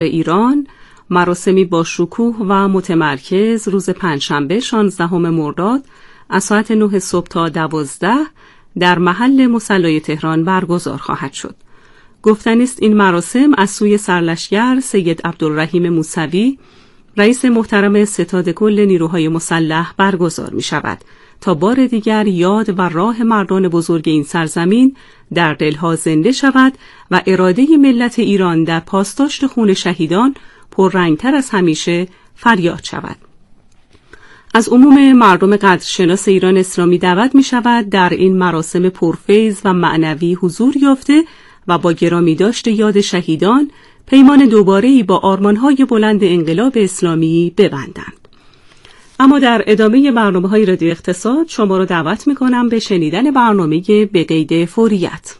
ایران مراسمی با شکوه و متمرکز روز پنجشنبه 16 مرداد از ساعت 9 صبح تا 12 در محل مصلی تهران برگزار خواهد شد. گفتنی است این مراسم از سوی سرلشکر سید عبدالرحیم موسوی رئیس محترم ستاد کل نیروهای مسلح برگزار می شود تا بار دیگر یاد و راه مردان بزرگ این سرزمین در دلها زنده شود و اراده ملت ایران در پاسداشت خون شهیدان پررنگتر از همیشه فریاد شود. از عموم مردم قدرشناس ایران اسلامی دعوت می شود در این مراسم پرفیض و معنوی حضور یافته و با گرامی داشت یاد شهیدان پیمان دوباره‌ای با آرمان‌های بلند انقلاب اسلامی ببندند. اما در ادامه برنامه‌های رادیو اقتصاد شما را دعوت می‌کنم به شنیدن برنامه به قید فوریت.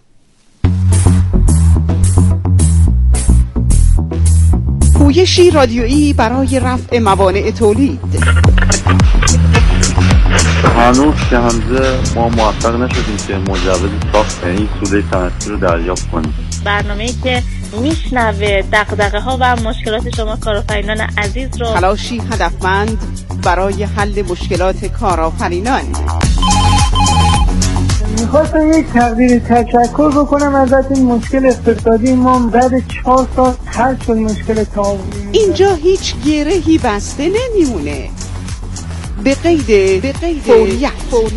پویشی رادیویی برای رفع موانع تولید. هنوز که همزه ما موفق نشدیم که مجوز ساخت این سوله صنعتی رو دریافت کنیم. برنامه‌ای که میشنوه دغدغه‌ها و مشکلات شما کارآفرینان عزیز رو. تلاشی هدفمند برای حل مشکلات کارآفرینان. میخواستم یک تقدیر تشکر بکنم ازت. این مشکل اقتصادی ما بعد 4 سال حل شد. مشکل تعاونی اینجا هیچ گرهی بسته نمیمونه. به قید فوریت.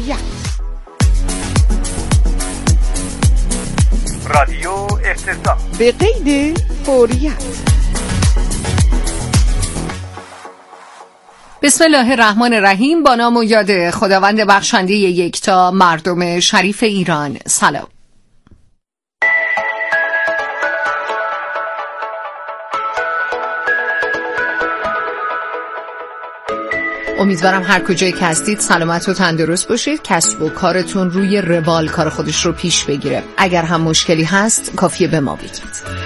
رادیو اقتصاد. به قید فوریت. بسم الله الرحمن الرحیم. با نام و یاد خداوند بخشنده یکتا، مردم شریف ایران، سلام. امیدوارم هر کجایی که هستید سلامت و تندرست باشید. کسب و کارتون روی روال کار خودش رو پیش بگیره. اگر هم مشکلی هست کافیه به ما بگید.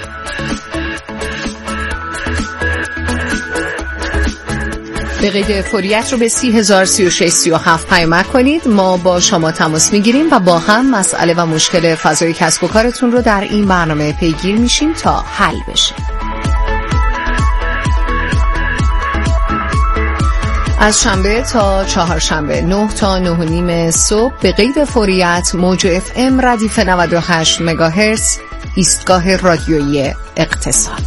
به قید فوریت رو به 30,036,37 پیامک کنید. ما با شما تماس میگیریم و با هم مسئله و مشکل فضای کسب و کارتون رو در این برنامه پیگیر میشیم تا حل بشه. از شنبه تا چهارشنبه 9 تا 9:30 صبح به قید فوریت موج FM ردیف 98 مگاهرتز، ایستگاه رادیویی اقتصاد.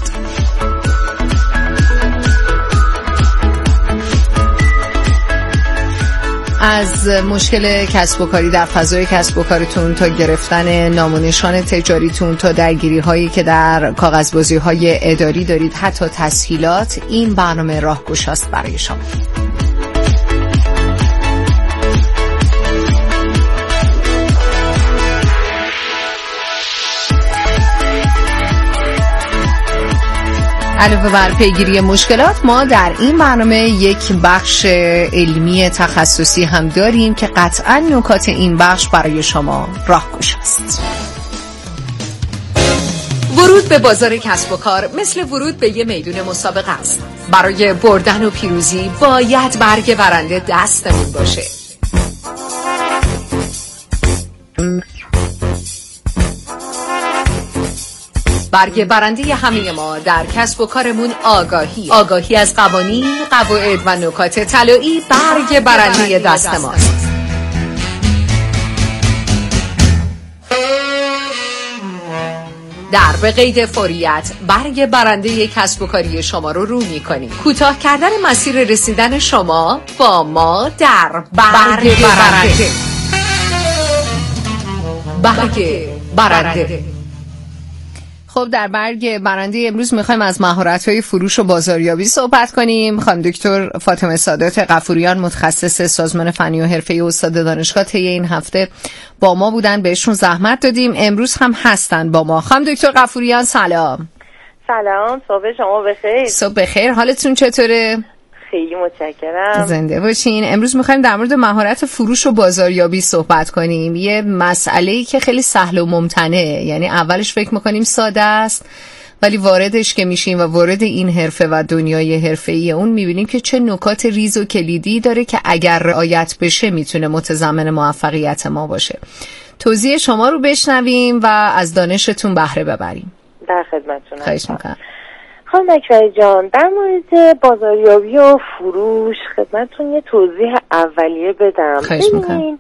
از مشکل کسب و کاری در فضای کسب و کارتون تا گرفتن نام و نشان تجاریتون تا درگیری هایی که در کاغذبازی های اداری دارید، حتی تسهیلات، این برنامه راهگشاست برای شما. علاوه بر پیگیری مشکلات، ما در این برنامه یک بخش علمی تخصصی هم داریم که قطعاً نکات این بخش برای شما راهگشاست. ورود به بازار کسب و کار مثل ورود به یه میدون مسابقه است. برای بردن و پیروزی باید برگ برنده دستمون باشه. برگ برنده همه ما در کسب و کارمون آگاهی از قوانین، قواعد و نکات طلایی برگ برنده دست ماست. در به قید فوریت برگ برنده کسب و کاری شما رو می‌کنیم. کوتاه کردن مسیر رسیدن شما با ما در برگ برنده. خب در برگ برنده امروز میخوایم از مهارت‌های فروش و بازاریابی صحبت کنیم. خانم دکتر فاطمه سادات غفوریان، متخصص سازمان فنی و حرفه‌ای و استاد دانشگاه، طی این هفته با ما بودن، بهشون زحمت دادیم، امروز هم هستن با ما. خانم دکتر غفوریان سلام. سلام، صبح شما بخیر. صبح بخیر، حالتون چطوره؟ خیلی متشکرم. زنده باشین. امروز میخوایم در مورد مهارت فروش و بازاریابی صحبت کنیم. یه مسئله‌ای که خیلی سهل و ممتنعه، یعنی اولش فکر میکنیم ساده است، ولی واردش که میشیم و وارد این حرفه و دنیای حرفه‌ای اون میبینیم که چه نکات ریز و کلیدی داره که اگر رعایت بشه میتونه متضمن موفقیت ما باشه. توضیح شما رو بشنویم و از دانشتون بهره ببریم. در خدمتتونم. خواهش میکنم. خانم اکبری جان، در مورد بازاریابی و فروش خدمتتون یه توضیح اولیه بدم. ببینین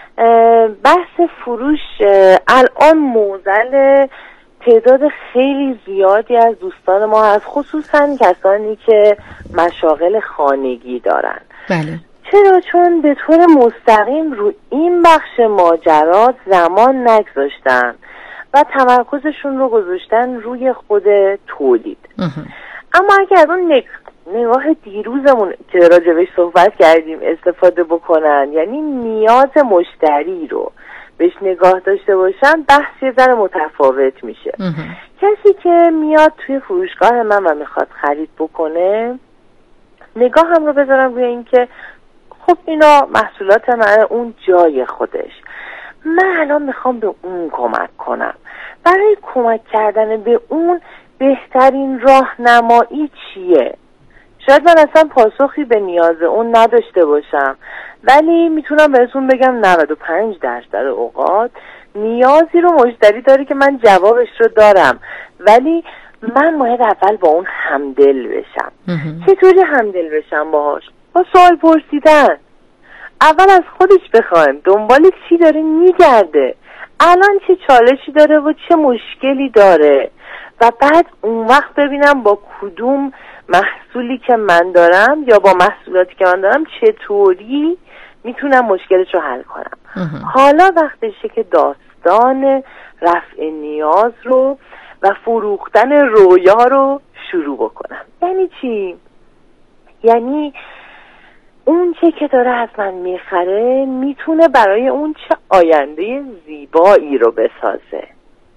بحث فروش الان معضل تعداد خیلی زیادی از دوستان ما هست، خصوصا کسانی که مشاغل خانگی دارن. بله. چرا؟ چون به طور مستقیم رو این بخش ماجرات زمان نگذاشتن و تمرکزشون رو گذاشتن روی خود تولید. اما اگر اون نگاه دیروزمون که راجبش صحبت کردیم استفاده بکنن، یعنی نیاز مشتری رو بهش نگاه داشته باشن، بحث یه ذره متفاوت میشه. کسی که میاد توی فروشگاه من و میخواد خرید بکنه، نگاه هم رو بذارم روی این که خب اینا محصولات من، اون جای خودش، من الان میخوام به اون کمک کنم. برای کمک کردن به اون بهترین راهنمایی چیه؟ شاید من اصلا پاسخی به نیاز اون نداشته باشم، ولی میتونم بهتون بگم 95% اوقات نیازی رو مشتری داره که من جوابش رو دارم، ولی من باید اول با اون همدل بشم. چطوری همدل بشم باهاش؟ با سوال پرسیدن. اول از خودش بخوایم دنبال چی داره میگرده، الان چه چالشی داره و چه مشکلی داره، و بعد اون وقت ببینم با کدوم محصولی که من دارم یا با محصولاتی که من دارم چطوری میتونم مشکلش رو حل کنم. حالا وقتشه که داستان رفع نیاز رو و فروختن رویا رو شروع بکنم. یعنی چی؟ یعنی اون چه که داره از من میخره میتونه برای اون چه آینده زیبایی رو بسازه.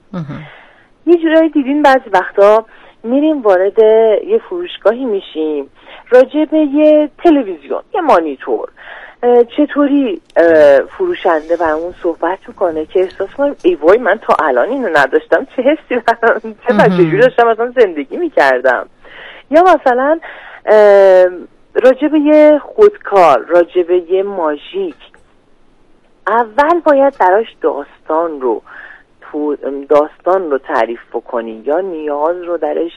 یه جورایی دیدین بعضی وقتا میریم وارد یه فروشگاهی میشیم، راجع به یه تلویزیون، یه مانیتور، چطوری فروشنده برامون صحبت میکنه که احساس کنیم ای وای من تا الان اینو نداشتم، چه حسی چه تجربه‌ای داشتم، مثلا زندگی میکردم. یا مثلا راجع به یه خودکار، راجع به یه ماژیک، اول باید براش داستان رو تعریف بکنی یا نیاز رو درش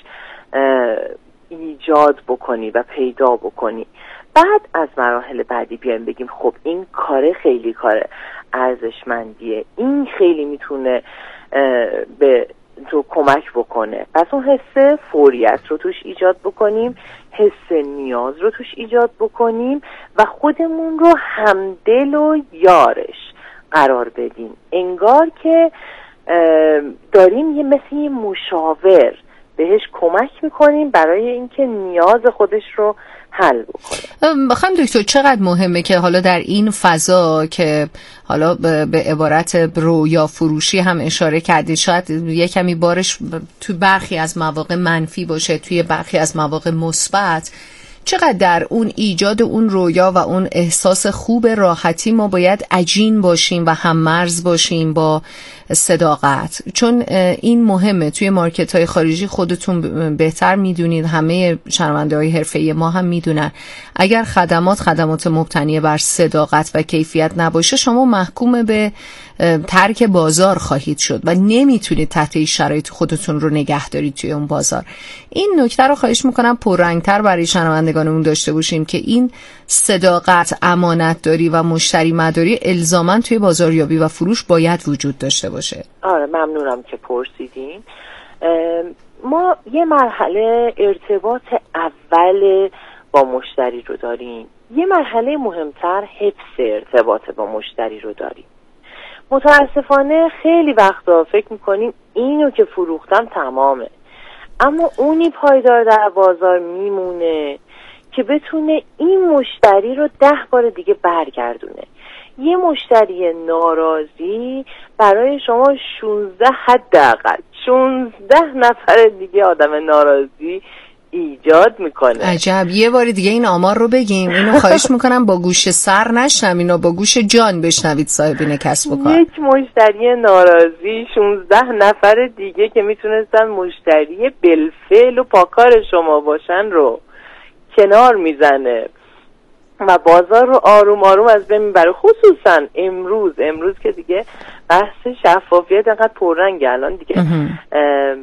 ایجاد بکنی و پیدا بکنی. بعد از مراحل بعدی بیایم بگیم خب این کار خیلی کار ارزشمندیه، این خیلی میتونه به تو کمک بکنه. پس اون حس فوریت رو توش ایجاد بکنیم، حس نیاز رو توش ایجاد بکنیم و خودمون رو همدل و یارش قرار بدیم، انگار که داریم یه مثل یه مشاور بهش کمک میکنیم برای اینکه نیاز خودش رو حل بکنه. بخوام دکتر چقدر مهمه که حالا در این فضا که حالا به عبارت رویا فروشی هم اشاره کردید، شاید یه کمی بارش تو برخی از مواقع منفی باشه، توی برخی از مواقع مثبت، چقدر در اون ایجاد اون رویا و اون احساس خوب راحتی ما باید عجین باشیم و هم مرز باشیم با صداقت، چون این مهمه. توی مارکت های خارجی خودتون بهتر میدونید، همه شنونده های حرفه‌ای ما هم میدونن، اگر خدمات مبتنی بر صداقت و کیفیت نباشه، شما محکوم به ترک بازار خواهید شد و نمیتونید تحت این شرایط خودتون رو نگه دارید توی اون بازار. این نکته رو خواهش میکنم پررنگتر برای شنوندگانمون داشته باشیم که این صداقت، امانتداری و مشتری مداری الزاماً توی بازاریابی و فروش باید وجود داشته باشه. آره ممنونم که پرسیدین. ما یه مرحله ارتباط اول با مشتری رو داریم، یه مرحله مهمتر حفظ ارتباط با مشتری رو داریم. متاسفانه خیلی وقتا فکر میکنیم اینو که فروختم تمامه، اما اونی پایدار در بازار میمونه که بتونه این مشتری رو 10 بار دیگه برگردونه. یه مشتری ناراضی برای شما 16 حداقل 16 نفر دیگه آدم ناراضی ایجاد میکنه. عجب. یه بار دیگه این آمار رو بگیم، اینو خواهش میکنم با گوش سر نشنم، اینو با گوش جان بشنوید صاحبین کسب و کار. یک مشتری ناراضی 16 نفر دیگه که میتونستن مشتری بالفعل و پاکار شما باشن رو کنار میزنه و بازار رو آروم آروم از بین میبره. خصوصا امروز که دیگه بحث شفافیت انقدر پررنگه، الان دیگه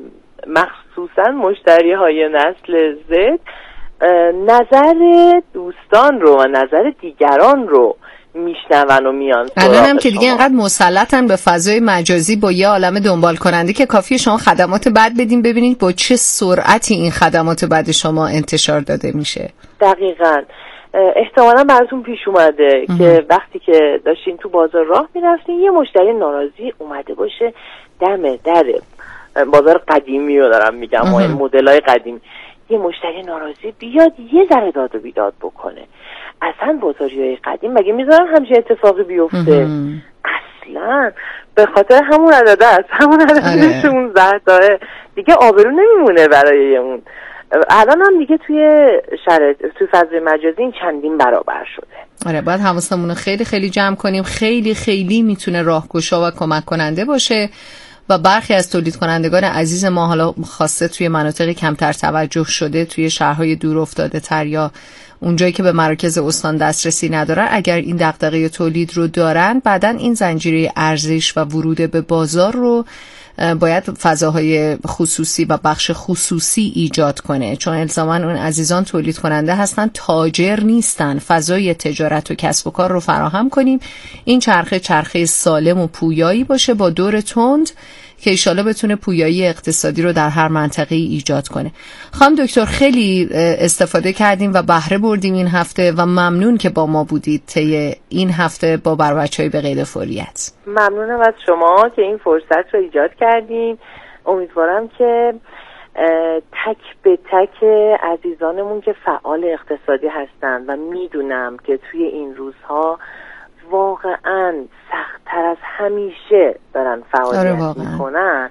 مخصوصا مشتری های نسل زد نظر دوستان رو و نظر دیگران رو میشنون و میان. الان هم که دیگه انقدر مسلطن به فضای مجازی با یه عالم دنبال کننده که کافیه شما خدمات بد بدین ببینید با چه سرعتی این خدمات بد شما انتشار داده میشه. دقیقاً. احتمالاً براتون پیش اومده که وقتی که داشتین تو بازار راه میرفتین یه مشتری ناراضی اومده باشه دم در بازار قدیمی رو دارم میگم، مدل‌های قدیمی، یه مشتری ناراضی بیاد یه ذره داد و بیداد بکنه. اصلا بازاریای قدیم مگه میذارن همچین اتفاقی بیفته؟ اصلا به خاطر همون عدده است، همون عدده اون زهداه دیگه آبرو نمیمونه برای اون. الان هم دیگه توی فضای مجازی این چندین برابر شده. آره باید حواسمون رو خیلی خیلی جمع کنیم. خیلی خیلی میتونه راهگشا و کمک کننده باشه و برخی از تولید کنندگان عزیز ما حالا خاصه توی مناطق کمتر توجه شده، توی شهرهای دور افتاده تر یا اونجایی که به مراکز استان دسترسی ندارن، اگر این دغدغه تولید رو دارن، بعدن این زنجیره ارزش و ورود به بازار رو باید فضاهای خصوصی و بخش خصوصی ایجاد کنه، چون الزاماً اون عزیزان تولید کننده هستن، تاجر نیستن. فضای تجارت و کسب و کار رو فراهم کنیم، این چرخه سالم و پویایی باشه با دور تند که ایشالا بتونه پویایی اقتصادی رو در هر منطقه ایجاد کنه. خانم دکتر خیلی استفاده کردیم و بهره بردیم این هفته و ممنون که با ما بودید طی این هفته با بچه‌های به قید فوریت. ممنونم از شما که این فرصت رو ایجاد کردین. امیدوارم که تک به تک عزیزانمون که فعال اقتصادی هستن و میدونم که توی این روزها واقعاً سخت‌تر از همیشه دارن فعالیت میکنن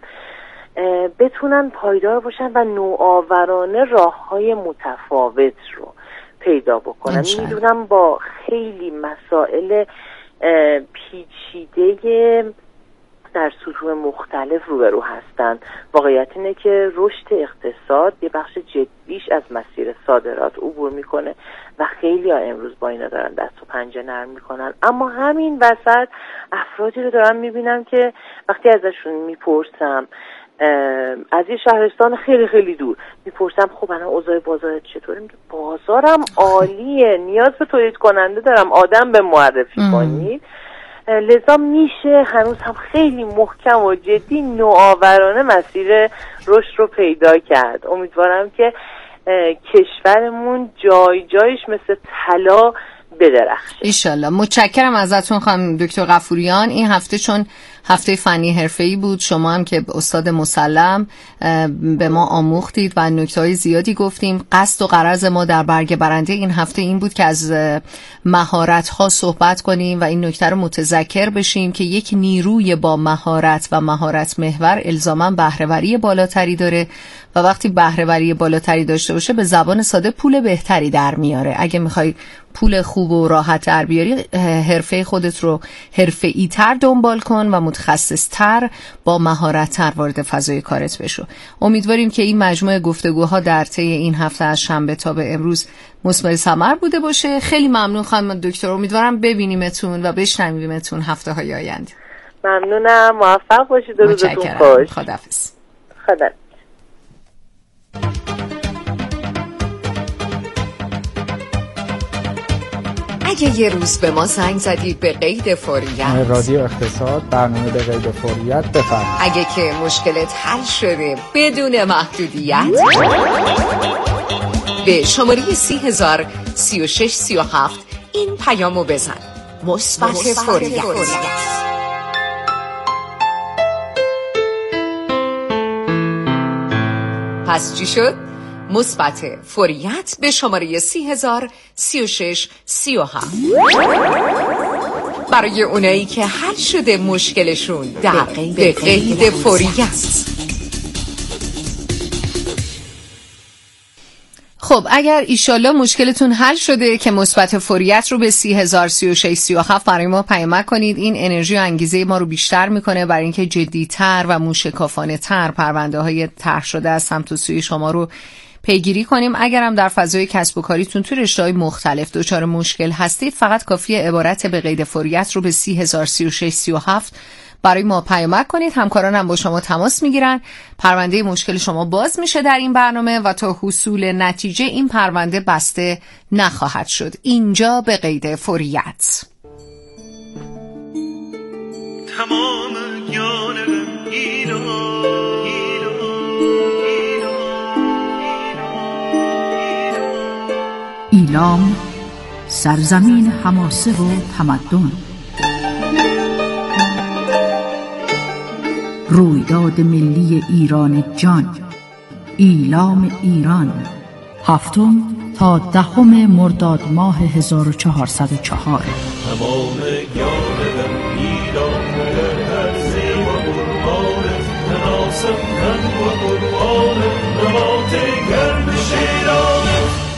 بتونن پایدار باشن و نوآورانه راه‌های متفاوت رو پیدا بکنن. میدونم با خیلی مسائل پیچیده در سطوح مختلف روبرو هستن. واقعیت اینه که رشد اقتصاد یه بخش جدیش از مسیر صادرات عبور میکنه و خیلی ها امروز با اینا دارن دست و پنجه نرم میکنن، اما همین وسط افرادی رو دارم میبینم که وقتی ازشون میپرسم از یه شهرستان خیلی خیلی دور میپرسم خب الان اوضاع بازارت چطوره؟ میگه بازارم عالیه، نیاز به تولید کننده دارم، آدم به معرفی کنید. لذا میشه هنوز هم خیلی محکم و جدی نوآورانه مسیر رشد رو پیدا کرد. امیدوارم که کشورمون جای جایش مثل طلا بدرخشه ایشالله. متشکرم ازتون خانم دکتر غفوریان. این هفته چون هفته فنی حرفه‌ای بود، شما هم که استاد مسلم به ما آموختید و نکته‌های زیادی گفتیم. قصد و غرض ما در برگ برنده این هفته این بود که از مهارت‌ها صحبت کنیم و این نکته رو متذکر بشیم که یک نیروی با مهارت و مهارت محور الزاماً بهره‌وری بالاتری داره و وقتی بهره‌وری بالاتری داشته باشه به زبان ساده پول بهتری در میاره. اگه می‌خوای پول خوب و راحت در بیاری، حرفه خودت رو حرفه‌ای تر دنبال کن و متخصص تر با مهارت تر وارد فضای کارت بشو. امیدواریم که این مجموعه گفتگوها در طی این هفته از شنبه تا به امروز مثمر ثمر بوده باشه. خیلی ممنون خانم دکتر، امیدوارم ببینیمتون و بشنویمتون هفته‌های آینده. ممنونم، موفق باشید، روزتون خوش. خداحافظ. خدا. اگه یه روز به ما زنگ زدید به قید فوریت، رادیو اقتصاد برنامه به قید فوریت بفرمایید. اگه که مشکلت حل شده بدون محدودیت، به شماره 30,036,37 این پیامو بزن: مثبت فوریت. پس چی شد؟ مثبت فوریت به شماره 30,036,37 برای اونایی که حل شده مشکلشون در قید فوریت. خب اگر ایشالله مشکلتون حل شده که مثبت فوریت رو به 30,036,37 برای ما پیامک کنید. این انرژی و انگیزه ما رو بیشتر میکنه برای اینکه جدی‌تر و موشکافانه تر پرونده های طرح شده از سمت و سوی شما رو پیگیری کنیم. اگرم در فضای کسب و کاریتون تو رشته‌های مختلف دچار مشکل هستید، فقط کافیه عبارت به قید فوریت رو به 30,036,37 برای ما پیامک کنید. همکارانم با شما تماس میگیرن. پرونده مشکل شما باز میشه در این برنامه و تا حصول نتیجه این پرونده بسته نخواهد شد. اینجا به قید فوریت. تمام جانم ایلام، سرزمین حماسه و تمدن، رویداد ملی ایران جان، ایلام ایران، 7 تا 10 مرداد ماه 1404. تمام جانم ایران در زیب و قربانت، تناسم من و قربانت، نبات گرم شیرانت.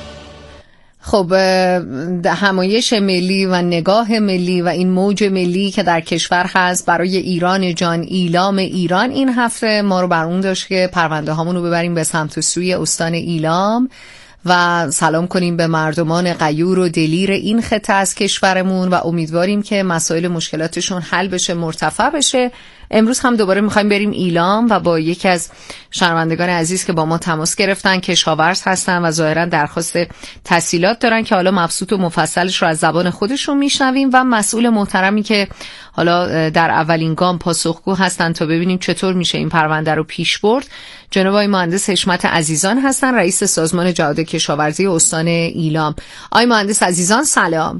خب همایش ملی و نگاه ملی و این موج ملی که در کشور هست برای ایران جان، ایلام ایران، این هفته ما رو بر اون داشت که پرونده هامون رو ببریم به سمت و سوی استان ایلام و سلام کنیم به مردمان غیور و دلیر این خطه از کشورمون و امیدواریم که مسائل مشکلاتشون حل بشه، مرتفع بشه. امروز هم دوباره میخوایم بریم ایلام و با یکی از شنوندگان عزیز که با ما تماس گرفتن، کشاورز هستن و ظاهرا درخواست تسهیلات دارن که حالا مبسوط و مفصلش رو از زبان خودشون میشنویم و مسئول محترمی که حالا در اولین گام پاسخگو هستن تا ببینیم چطور میشه این پرونده رو پیش برد، جناب آقای مهندس حشمت عزیزان هستن، رئیس سازمان جهاد کشاورزی استان ایلام. آقای مهندس عزیزان سلام.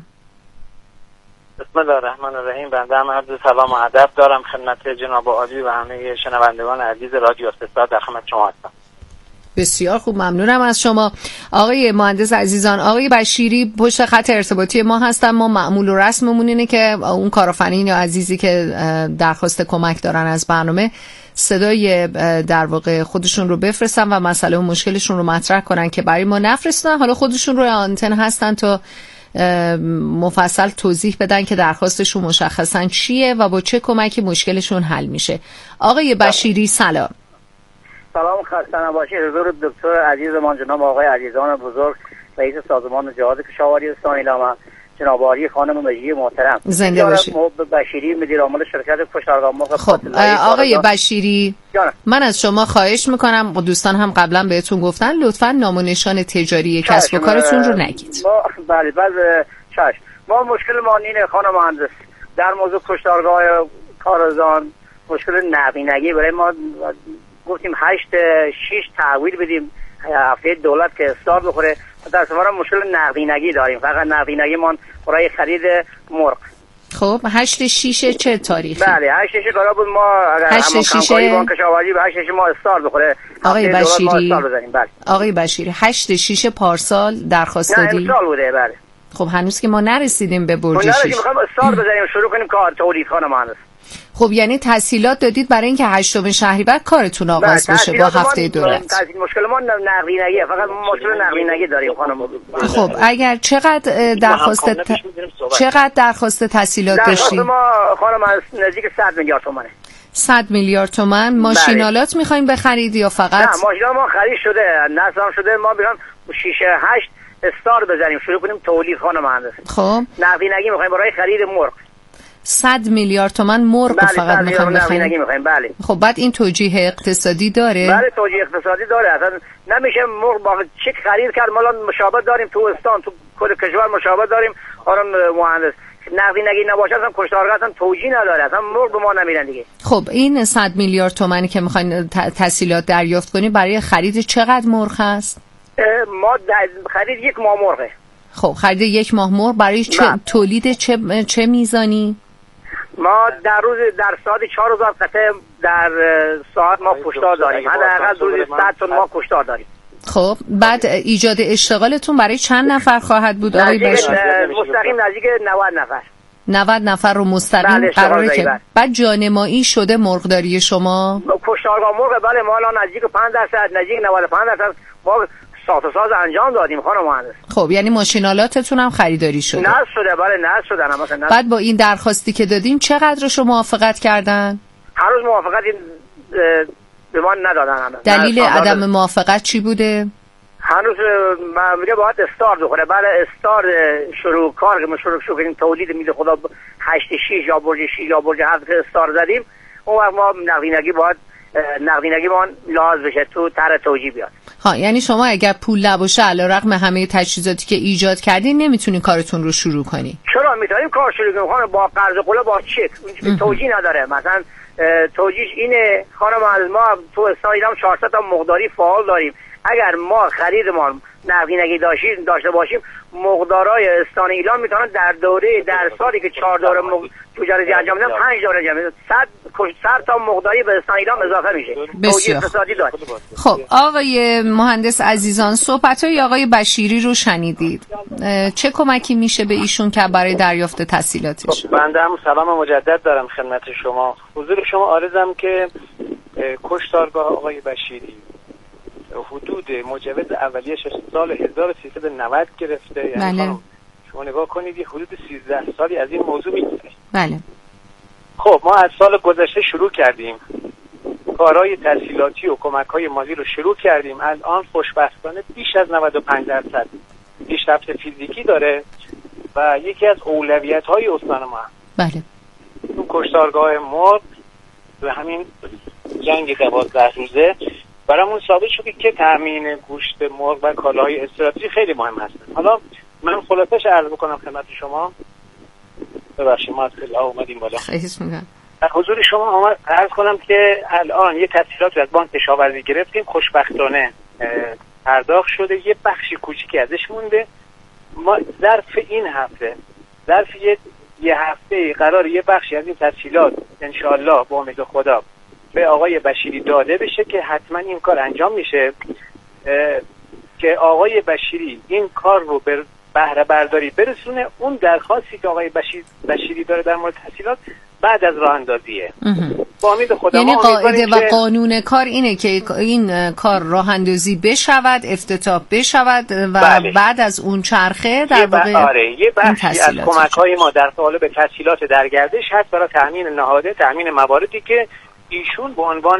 بسم الله الرحمن الرحیم. بنده هم عرض سلام و ادب دارم خدمت جناب عالی و همه شنوندگان عزیز رادیو استثنا. در خدمت شما هستم. بسیار خوب، ممنونم از شما آقای مهندس عزیزان. آقای بشیری پشت خط ارتباطی ما هستن. ما معمول و رسممون اینه که اون کارآفرین یا عزیزی که درخواست کمک دارن از برنامه صدای در واقع خودشون رو بفرستن و مسئله و مشکلشون رو مطرح کنن که برای ما نفرستن. حالا خودشون روی آنتن هستن تا مفصل توضیح بدن که درخواستشون مشخصا چیه و با چه کمکی مشکلشون حل میشه. آقای بشیری سلام. سلام، خسته نباشید. حضور دکتر عزیزمان جناب آقای عزیزان بزرگ رئیس سازمان جهاد کشاورزی استان ایلام، جناب عالی خانم مجری محترم. زنده باشید. بشیری مدیر عامل شرکت کشاورزی. خب آقای بشیری من از شما خواهش میکنم و دوستان هم قبلا بهتون گفتن لطفاً نام و نشان تجاری کسب و کارتون رو نگید. بله چشم. ما مشکل ما اینه خانم مهندس، در موضوع کشتارگاه کارزان مشکل نقدینگی برای ما گفتیم 8-6 تحویل بدیم هفته دولت که استار بخوره. در سفر مشکل نقدینگی داریم، فقط نقدینگی ما برای خرید مرغ. خب 8-6 چه تاریخی؟ بله 8-6 قرار بود ما اگر همکاری با کشاورزی به 8-6 ما استار بخوره. آقای بشیری بله. آقای بشیری 8-6 پارسال درخواست دادی؟ نه امسال بوده. بله. خب هنوز که ما نرسیدیم به برج 6. میخوایم استار بزنیم شروع کنیم کار تولید خانم مهندس. خب یعنی تسهیلات دادید برای اینکه 8 شهریور کارتون آغاز بشه با هفته دولت. مشکل ما نقدینگیه، فقط مشکل نقدینگی داریم خانم. خب اگر چقدر درخواست تسهیلات داشتید؟ ما خانم نزدیک 100 میلیارد تومانه. 100 میلیارد تومان ماشینالات میخواین بخرید یا فقط؟ نه ماشینالات ما خرید شده، نصب شده، ما بیان 6-8 استار بزنیم شروع کنیم تولید خانم مهندس. خب نقدینگی میخوایم برای خرید مرغ. 100 میلیارد تومان مرغ فقط میخوایم بخریم. بله. خب بعد این توجیه اقتصادی داره؟ بله توجیه اقتصادی داره. اصلا نمیشه مرغ با چک خرید کرد. ما مشابه داریم تو استان، تو کل کشور مشابه داریم خانم مهندس. نقدینگی نباشه اصلا کشتارگاه اصلا توجیه نداره، اصلا مرغ به ما نمیرن دیگه. خب این 100 میلیارد تومانی که میخواین تسهیلات دریافت کنی برای خرید چقدر مرغ هست؟ ما خرید 1 ماه مرغه. خب خرید 1 ماه مرغ برای تولید چه میزانی؟ ما در ساعت 4000 قطعه در ساعت ما کشتار داریم. حداقل روزی 100 تن ما کشتار داریم. خب بعد ایجاد اشتغالتون برای چند نفر خواهد بود آقای بشیر؟ مستقیم نزدیک 90 نفر. 90 نفر رو مستقیم قراره که بعد جانمایی شده مرغداری شما؟ کشتارگاه مرغ بله ما الان نزدیک 5% نزدیک 95% ما ساز انجام دادیم خانم مهندس. خب یعنی ماشینالاتتون هم خریداری شده؟ نه شده. بله نه شدن. مثلا بعد با این درخواستی که دادین چقدرشو موافقت کردن؟ هر روز موافقت به ما ندادن. دلیل عدم موافقت چی بوده؟ هنوز میگه باید استارت بخوره. بعد استارت شروع کار که ما شروع کردیم تولید میده خدا 8-6 یا برج 6 یا برج 7 استارت زدیم، اون وقت ما نقدینگی ما لحاظ بشه تو طرح توجیه بیاد. یعنی شما اگر پول نباشه علیرغم همه تجهیزاتی که ایجاد کردین نمیتونین کارتون رو شروع کنی؟ چرا میتونیم کار شروع کنیم؟ با قرض قله با چک توجیه نداره. مثلا توجیهش اینه خانم از ما تو استان ایران 400 تا مقداری فعال داریم. اگر ما خریدمان نقدینگی داشته باشیم مقدارای استان ایران میتونن در سالی که 4 دوره تجارتی انجام میدن 5 دوره انجام میدن 100 تا مقداری به استان ایران اضافه میشه. توجیه اقتصادی داره. خب آقای مهندس عزیزان، صحبت‌های آقای بشیری رو شنیدید. چه کمکی میشه به ایشون که برای دریافت تسهیلاتش؟ بنده هم سلام مجدد دارم خدمت شما. حضور شما عارضم که کشتارگاه آقای بشیری حدود مجوز اولیه‌اش سال 1390 گرفته. یعنی شما نگاه کنید حدود 13 سالی از این موضوع میگذره. بله. خب ما از سال گذشته شروع کردیم کارهای تسهیلاتی و کمک‌های مالی رو شروع کردیم. الان خوشبختانه بیش از 95% پیشرفت فیزیکی داره و یکی از اولویت‌های استان ما بله اون کشتارگاه مرغ و همین جنگ 12 روزه برامون ثابت شده که تامین گوشت مرغ و کالاهای استراتژی خیلی مهم هست. حالا من خلاصش عرض بکنم خدمت شما. ببخشید ما از کلا اومدیم بالا. خواهش می‌کنم. حضور شما عرض کنم که الان یه تسهیلات از بانک کشاورزی گرفتیم، خوشبختانه پرداخت شده، یه بخشی کوچیکی ازش مونده. ما ظرف یه هفته قرار یه بخشی از این تسهیلات انشالله با امید خدا به آقای بشیری داده بشه که حتما این کار انجام میشه که آقای بشیری این کار رو به بهره برداری برسونه. اون درخواستی که آقای بشیری داره در مورد تسهیلات بعد از راه اندازیه. با امید خدا یعنی قاعده و قانون کار اینه که این کار راه اندازی بشود، افتتاح بشود و بله. بعد از اون چرخه در واقع یه بخشی از کمک‌های ما در قالب تسهیلات در گردش هست برای تامین نهاده، تامین مواردی که ایشون به عنوان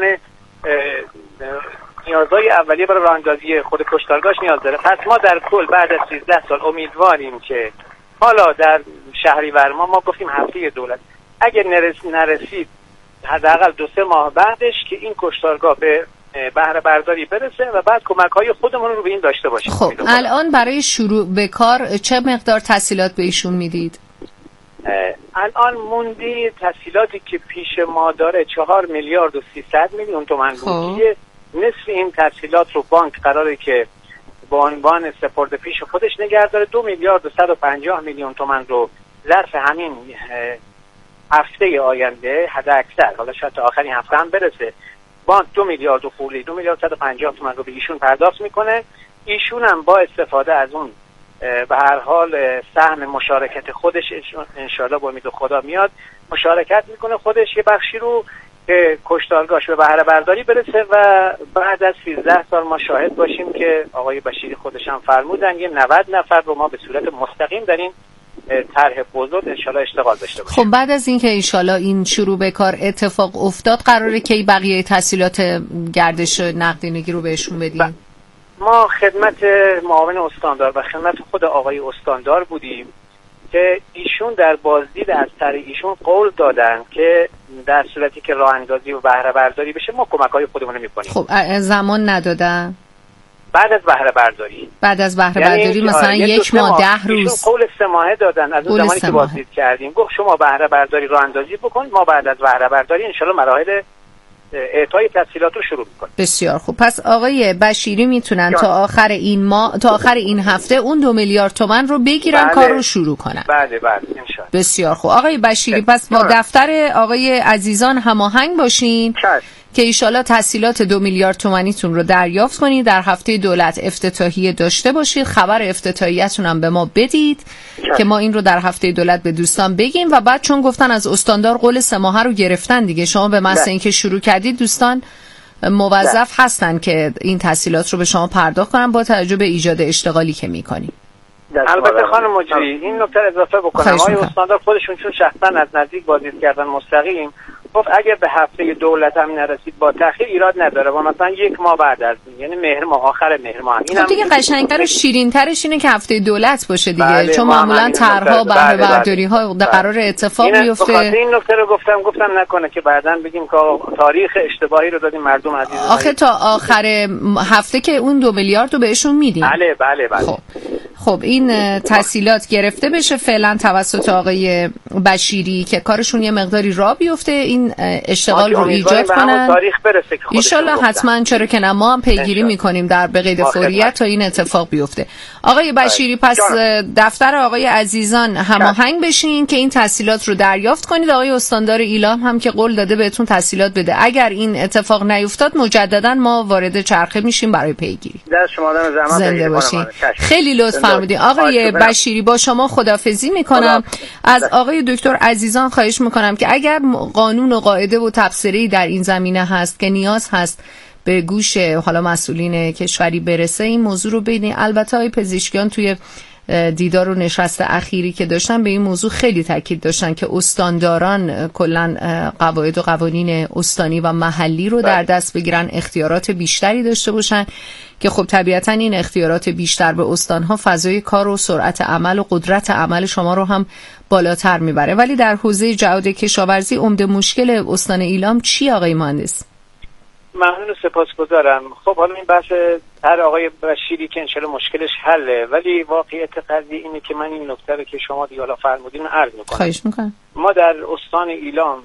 نیازهای اولیه برای راه اندازی خود کشتارگاهش نیاز داره. پس ما در کل بعد از 13 سال امیدواریم که حالا در شهریور ما گفتیم هفته دولت اگر نرسید حداقل 2-3 ماه بعدش که این کشتارگاه به بهره برداری برسه و بعد کمک‌های خودمون رو به این داشته باشیم. خب الان برای شروع به کار چه مقدار تسهیلات به ایشون میدید؟ الان موندی تسهیلاتی که پیش ما داره 4 میلیارد و 300 میلیون تومان بودیه. نصف این تسهیلات رو بانک قراره که با عنوان سپرده پیش خودش نگه داره. 2 میلیارد و 150 میلیون تومان رو ظرف همین هفته آینده حد اکثر، حالا شاید تا آخرین هفته هم برسه، بانک 2 میلیارد و خوردی 2 میلیارد 150 تومان رو به ایشون پرداخت میکنه. ایشون هم با استفاده از اون به هر حال سهم مشارکت خودش انشالله با امید خدا میاد مشارکت میکنه خودش یه بخشی رو که کشتارگاهش به بهره برداری برسه و بعد از 13 سال ما شاهد باشیم که آقای بشیری خودش هم فرمودن یه 90 نفر رو ما به صورت مستقیم در این طرح بزرگ انشالله اشتغال داشته باشیم. خب بعد از اینکه انشالله این شروع به کار اتفاق افتاد قراره که بقیه تسهیلات گردش نقدینگی رو بهشون بدیم؟ ما خدمت معاون استاندار و خدمت خود آقای استاندار بودیم که ایشون در بازدید از طریق ایشون قول دادن که در صورتی که راه اندازی و بهره برداری بشه ما کمک‌های خودمون رو می‌کنیم. خب زمان ندادن؟ بعد از بهره برداری برداری مثلا 1 ماه 10 روز ایشون قول 3 ماهه دادن از اون زمانی که بازدید کردیم. گفت شما بهره برداری راه اندازی بکن، ما بعد از بهره برداری ان شاءالله مراحل اعطای تسهیلات رو شروع می‌کنیم. بسیار خوب. پس آقای بشیری میتونن تا آخر این هفته اون 2 میلیارد تومان رو بگیرن. بله. کار رو شروع کنن. بله انشالله. بسیار خوب. آقای بشیری پس با دفتر آقای عزیزان هماهنگ باشین که ایشالا تسهیلات 2 میلیارد تومانیتون رو دریافت کنید، در هفته دولت افتتاحیه داشته باشید، خبر افتتاحیه‌تون هم به ما بدید که ما این رو در هفته دولت به دوستان بگیم و بعد چون گفتن از استاندار قول 3 ماهه رو گرفتن دیگه، شما به محض اینکه شروع کردید دوستان موظف هستن که این تسهیلات رو به شما پرداخت کنن با توجه به ایجاد اشتغالی که می‌کنید. البته خانم مجری این نکته اضافه بکنم، آقای استاندار خودشون چون شخصا از نزدیک بازدید کردن مستقیم گفت اگه به هفته دولت هم نرسید با تأخیر ایراد نداره و مثلا 1 ماه بعد از یعنی مهر ماه، آخر مهر ماه. خب دیگه قشنگتر و شیرین‌ترش اینه که هفته دولت باشه دیگه، چون معمولا طرح‌ها بهره برداری‌ها قرار اتفاق بیفته. این نکته رو گفتم نکنه که بعداً بگیم که تاریخ اشتباهی رو دادیم مردم عزیز. آخه تا آخر هفته که اون 2 میلیارد رو بهشون میدیم. بله. خب این تسهیلات گرفته بشه فعلا توسط آقای بشیری که کارشون یه مقداری راه بیفته، این اشتغال رو ایجاد کنن. ان شاءالله حتما، چرا که نه، ما هم پیگیری میکنیم در به قید فوریت تا این اتفاق بیفته. آقای بشیری پس دفتر آقای عزیزان هماهنگ بشین که این تسهیلات رو دریافت کنید. آقای استاندار ایلام هم که قول داده بهتون تسهیلات بده. اگر این اتفاق نیفتاد مجددا ما وارد چرخه میشیم برای پیگیری. در شما زنده باشین. خیلی لطف فرمودید آقای بشیری. با شما خداحافظی میکنم. از آقای دکتر عزیزان خواهش میکنم که اگر قانون و قاعده و تبصره‌ای در این زمینه هست که نیاز هست به گوش حالا مسئولین کشوری برسه، این موضوع رو ببینید. البته آقای پزشکیان توی دیدار و نشست اخیری که داشتن به این موضوع خیلی تاکید داشتن که استانداران کلا قواعد و قوانین استانی و محلی رو در دست بگیرن، اختیارات بیشتری داشته باشن که خب طبیعتا این اختیارات بیشتر به استانها فضای کار و سرعت عمل و قدرت عمل شما رو هم بالاتر میبره. ولی در حوزه جهاد کشاورزی عمده مشکل استان ایلام چی آقای مهندس؟ ممنون و سپاسگزارم. خب حالا این بحث هر آقای بشیری که انشالله مشکلش حله، ولی واقعیت قضیه اینه که من این نکته رو که شما دیگه حالا فرمودین عرض میکنم. خواهش میکنم. ما در استان ایلام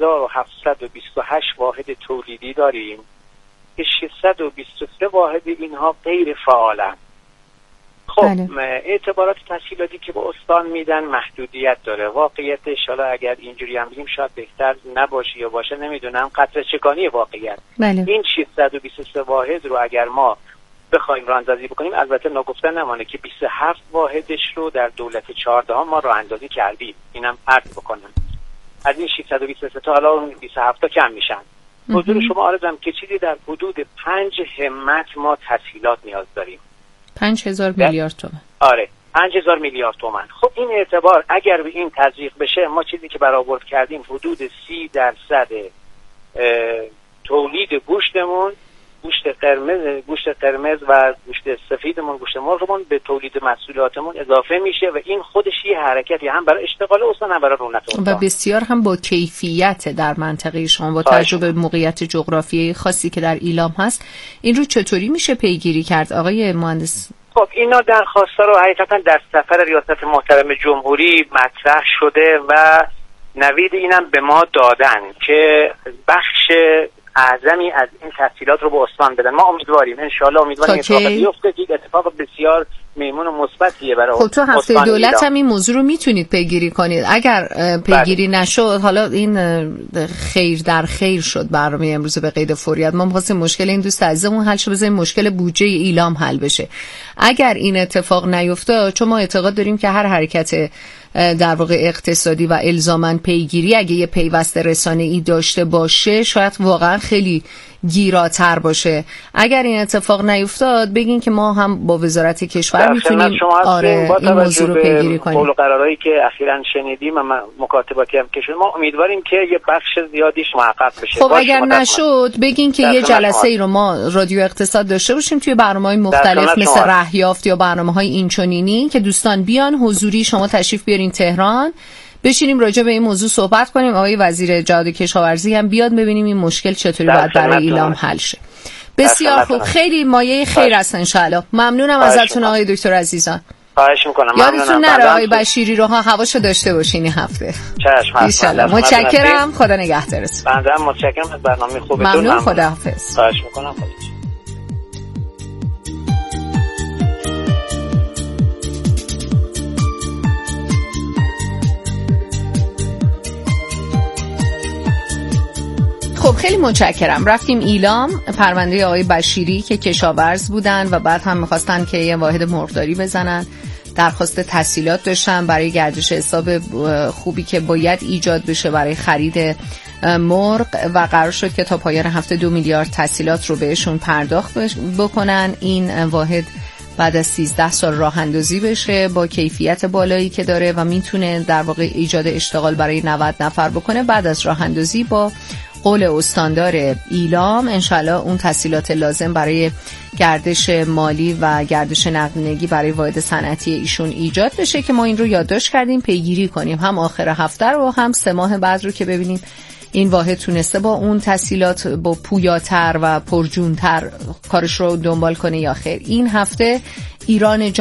1728 واحد تولیدی داریم که 623 واحد اینها غیر فعالن. خب اعتبارات تسهیلاتی که به استان میدن محدودیت داره. واقعیتش حالا اگر اینجوری هم بگیم شاید بهتر نباشه یا باشه، نمیدونم، قطره چکانی واقعیت. این 623 واحد رو اگر ما بخوایم راه اندازی بکنیم، البته ناگفته نمانه که 27 واحدش رو در دولت 14 ما راه اندازی کردیم. اینم عرض بکنم. از این 623 تا حالا 27 تا کم میشن. حضور شما عرضم که چیزی در حدود 5 همت ما تسهیلات نیاز داریم. 5000 میلیارد تومان. آره 5000 میلیارد تومان. خب این اعتبار اگر به این تزریق بشه، ما چیزی که برآورد کردیم حدود 30% تولید گوشتمون، گوشت قرمز و گوشت سفیدمون، گوشت مرغمون به تولید محصولاتمون اضافه میشه و این خودش یه حرکتی هم برای اشتغال استان هم برای رونق استان و بسیار هم با کیفیت در منطقه شما با تجربه موقعیت جغرافیایی خاصی که در ایلام هست. این رو چطوری میشه پیگیری کرد آقای مهندس؟ خب اینا درخواستا رو حقیقتا در سفر ریاست محترم جمهوری مطرح شده و نوید اینم به ما دادن که بخش اعظمی از این تسهیلات رو به استان بدن. ما امیدواریم انشالله امیدواریم اتفاق بیفته که اتفاق بسیار میمون و مثبتیه برای خب تو هفته دولت هم این موضوع رو میتونید پیگیری کنید. اگر پیگیری نشد، حالا این خیر در خیر شد برنامه امروز به قید فوریت، ما می‌خواستیم مشکل این دوست عزیزمون حل شه، بزنیم مشکل بودجه ایلام حل بشه. اگر این اتفاق نیفته، چون ما اعتقاد داریم که هر حرکت در واقع اقتصادی و الزاماً پیگیری اگه یه پیوست رسانه‌ای داشته باشه شاید واقعا خیلی گیراتر باشه. اگر این اتفاق نیفتاد بگین که ما هم با وزارت کشور میتونیم این موضوع رو پیگیری کنیم. قول و قرارهایی که اخیراً شنیدیم و مکاتباتی هم که شد، ما امیدواریم که یه بخش زیادیش محقق بشه. خب اگر نشد بگین که یه جلسه ای رو ما رادیو اقتصاد داشته باشیم توی برنامه‌های مختلف مثل رهیافت یا برنامه‌های اینچنینی که دوستان بیان حضوری، شما تشریف بیارین تهران، بشینیم راجع به این موضوع صحبت کنیم. آقای وزیر جهاد کشاورزی هم بیاد ببینیم این مشکل چطوری باید برای ایلام حل شه. بسیار خوب، خیلی مایه خیر است ان شاء الله. ممنونم ازتون آقای دکتر عزیزان. خواهش میکنم. یادتون نره آقای بشیری رو هواشو داشته باشین این هفته. چشم. ان شاء الله. متشکرم. خدا نگهدارتون. بنده هم متشکرم از برنامه خوبتون. ممنون. خداحافظ. خواهش میکنم. خب خیلی متشکرم. رفتیم ایلام، پرونده آقای بشیری که کشاورز بودن و بعد هم می‌خواستن که یه واحد مرغداری بزنن، درخواست تسهیلات داشتن برای گردش حساب خوبی که باید ایجاد بشه برای خرید مرغ و قرار شد که تا پایان هفته 2 میلیارد تسهیلات رو بهشون پرداخت بکنن. این واحد بعد از 13 سال راه اندازی بشه با کیفیت بالایی که داره و میتونه در واقع ایجاد اشتغال برای 90 نفر بکنه. بعد از راه اندازی با قول استاندار ایلام انشالله اون تسهیلات لازم برای گردش مالی و گردش نقدینگی برای واحد صنعتی ایشون ایجاد بشه که ما این رو یادداشت کردیم پیگیری کنیم، هم آخر هفته رو هم 3 ماه بعد رو که ببینیم این واحد تونسته با اون تسهیلات با پویاتر و پرجونتر کارش رو دنبال کنه یا خیر. این هفته ایران